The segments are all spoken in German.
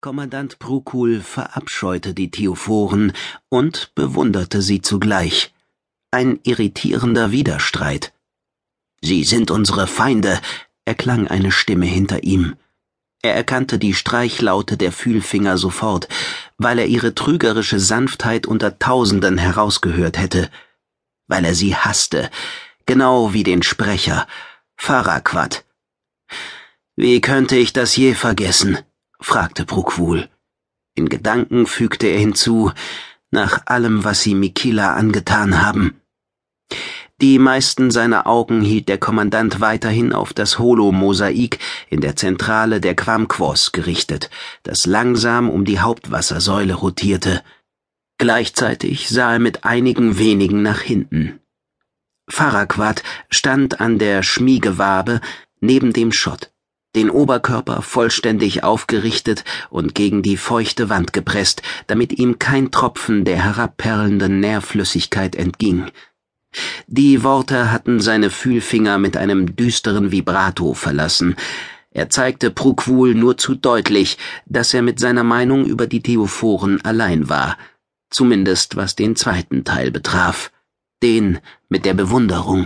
Kommandant Prokul verabscheute die Theophoren und bewunderte sie zugleich. Ein irritierender Widerstreit. »Sie sind unsere Feinde«, erklang eine Stimme hinter ihm. Er erkannte die Streichlaute der Fühlfinger sofort, weil er ihre trügerische Sanftheit unter Tausenden herausgehört hätte. Weil er sie hasste, genau wie den Sprecher, Farraquaad. »Wie könnte ich das je vergessen?« fragte Prokul. In Gedanken fügte er hinzu, nach allem, was sie Miquila angetan haben. Die meisten seiner Augen hielt der Kommandant weiterhin auf das Holo-Mosaik in der Zentrale der Quamquos gerichtet, das langsam um die Hauptwassersäule rotierte. Gleichzeitig sah er mit einigen wenigen nach hinten. Farraquaad stand an der Schmiegewabe neben dem Schott, den Oberkörper vollständig aufgerichtet und gegen die feuchte Wand gepresst, damit ihm kein Tropfen der herabperlenden Nährflüssigkeit entging. Die Worte hatten seine Fühlfinger mit einem düsteren Vibrato verlassen. Er zeigte Prokul nur zu deutlich, dass er mit seiner Meinung über die Theophoren allein war, zumindest was den zweiten Teil betraf, den mit der Bewunderung.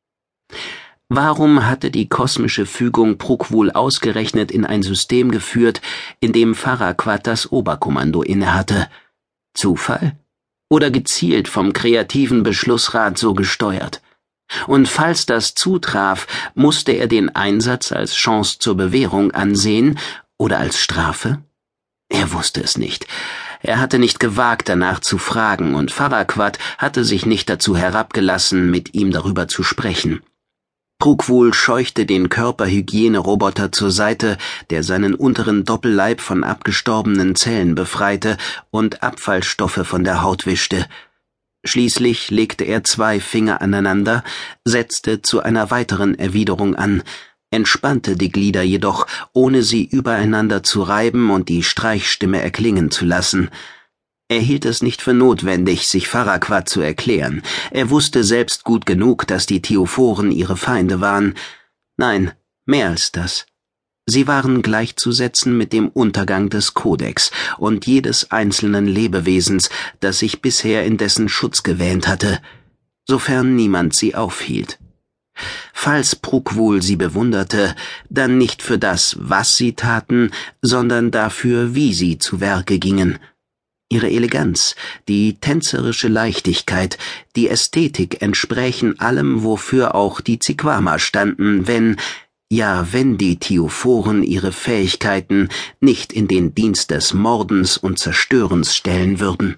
Warum hatte die kosmische Fügung Prokul ausgerechnet in ein System geführt, in dem Farraquaad das Oberkommando innehatte? Zufall? Oder gezielt vom kreativen Beschlussrat so gesteuert? Und falls das zutraf, musste er den Einsatz als Chance zur Bewährung ansehen oder als Strafe? Er wusste es nicht. Er hatte nicht gewagt, danach zu fragen, und Farraquaad hatte sich nicht dazu herabgelassen, mit ihm darüber zu sprechen. Prokul scheuchte den Körperhygieneroboter zur Seite, der seinen unteren Doppelleib von abgestorbenen Zellen befreite und Abfallstoffe von der Haut wischte. Schließlich legte er 2 Finger aneinander, setzte zu einer weiteren Erwiderung an, entspannte die Glieder jedoch, ohne sie übereinander zu reiben und die Streichstimme erklingen zu lassen. Er hielt es nicht für notwendig, sich Farraquaad zu erklären. Er wusste selbst gut genug, dass die Theophoren ihre Feinde waren. Nein, mehr als das. Sie waren gleichzusetzen mit dem Untergang des Kodex und jedes einzelnen Lebewesens, das sich bisher in dessen Schutz gewähnt hatte, sofern niemand sie aufhielt. Falls Prokul sie bewunderte, dann nicht für das, was sie taten, sondern dafür, wie sie zu Werke gingen. Ihre Eleganz, die tänzerische Leichtigkeit, die Ästhetik entsprächen allem, wofür auch die Ziqama standen, wenn die Theophoren ihre Fähigkeiten nicht in den Dienst des Mordens und Zerstörens stellen würden.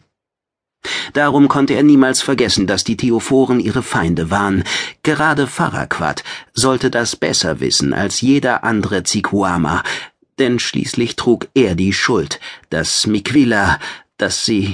Darum konnte er niemals vergessen, dass die Theophoren ihre Feinde waren. Gerade Farraquaad sollte das besser wissen als jeder andere Ziqama, denn schließlich trug er die Schuld, dass Miquila, dass sie...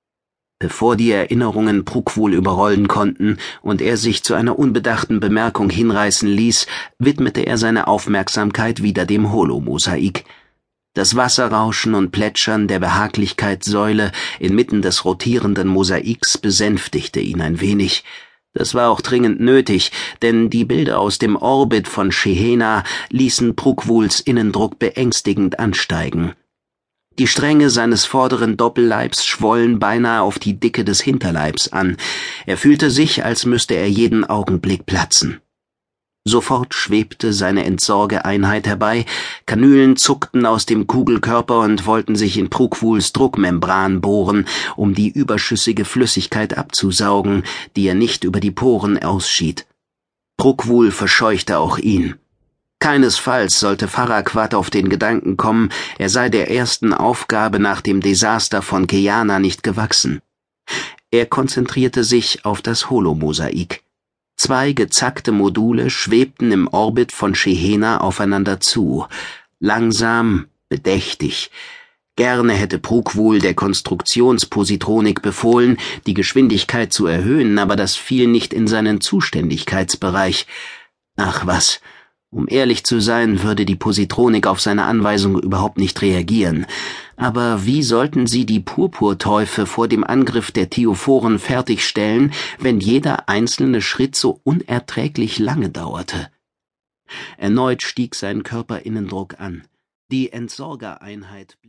Bevor die Erinnerungen Prokul überrollen konnten und er sich zu einer unbedachten Bemerkung hinreißen ließ, widmete er seine Aufmerksamkeit wieder dem Holo-Mosaik. Das Wasserrauschen und Plätschern der Behaglichkeitssäule inmitten des rotierenden Mosaiks besänftigte ihn ein wenig. Das war auch dringend nötig, denn die Bilder aus dem Orbit von Shehena ließen Prokuls Innendruck beängstigend ansteigen. Die Stränge seines vorderen Doppelleibs schwollen beinahe auf die Dicke des Hinterleibs an. Er fühlte sich, als müsste er jeden Augenblick platzen. Sofort schwebte seine Entsorgeeinheit herbei, Kanülen zuckten aus dem Kugelkörper und wollten sich in Prokuls Druckmembran bohren, um die überschüssige Flüssigkeit abzusaugen, die er nicht über die Poren ausschied. Prokul verscheuchte auch ihn. Keinesfalls sollte Farraquaad auf den Gedanken kommen, er sei der ersten Aufgabe nach dem Desaster von Keyana nicht gewachsen. Er konzentrierte sich auf das Holo-Mosaik. 2 gezackte Module schwebten im Orbit von Shehena aufeinander zu, langsam, bedächtig. Gerne hätte Prokul der Konstruktionspositronik befohlen, die Geschwindigkeit zu erhöhen, aber das fiel nicht in seinen Zuständigkeitsbereich. Ach was, um ehrlich zu sein, würde die Positronik auf seine Anweisung überhaupt nicht reagieren. Aber wie sollten sie die Purpurteufel vor dem Angriff der Theophoren fertigstellen, wenn jeder einzelne Schritt so unerträglich lange dauerte? Erneut stieg sein Körperinnendruck an. Die Entsorgereinheit